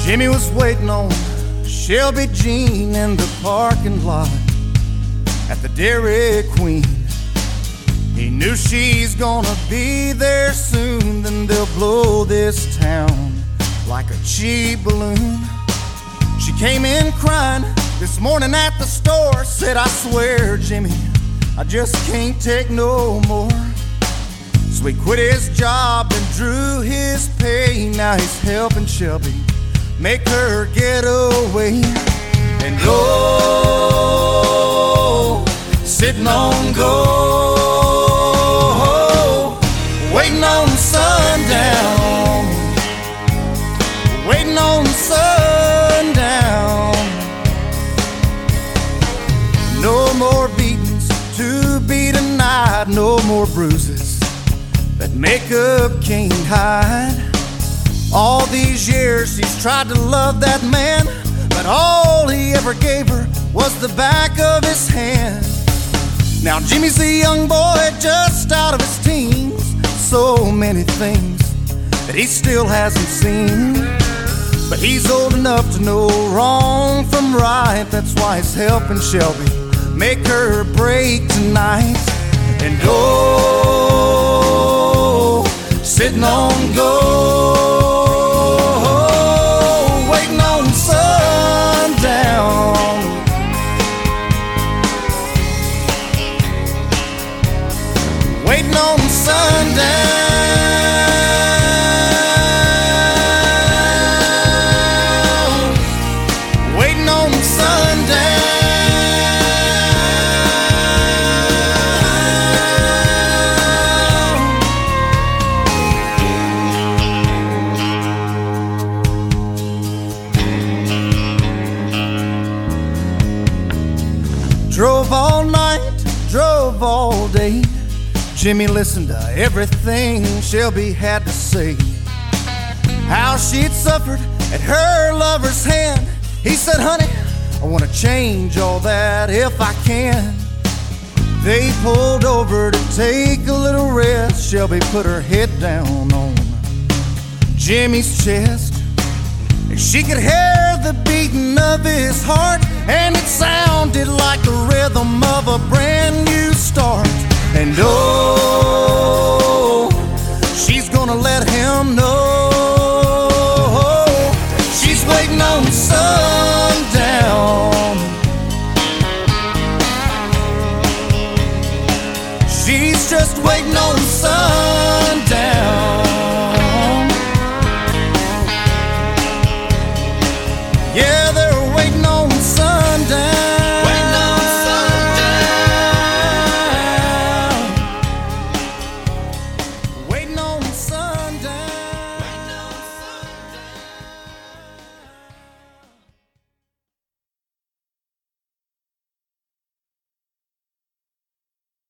Jimmy was waiting on Shelby Jean in the parking lot at the Dairy Queen. He knew she's gonna be there soon, then they'll blow this town like a cheap balloon. She came in crying this morning at the store, said, I swear, Jimmy, I just can't take no more. So he quit his job and drew his pay. Now he's helping Shelby make her get away. And oh, sitting on gold, waiting on sundown, waiting on sundown. No more beatings to be denied, no more bruises that makeup can't hide. All these years she's tried to love that man, but all he ever gave her was the back of his hand. Now Jimmy's a young boy just out of his teens, so many things that he still hasn't seen. But he's old enough to know wrong from right. That's why he's helping Shelby make her break tonight. And oh, sitting on gold, waiting on sundown, waiting on sundown, waiting on sundown. Drove all night, drove all day. Jimmy listened to everything Shelby had to say. How she'd suffered at her lover's hand. He said, honey, I want to change all that if I can. They pulled over to take a little rest. Shelby put her head down on Jimmy's chest. She could hear the beating of his heart, and it sounded like the rhythm of a brand new start. And oh, she's gonna let him know she's waiting on sundown. She's just waiting on sundown.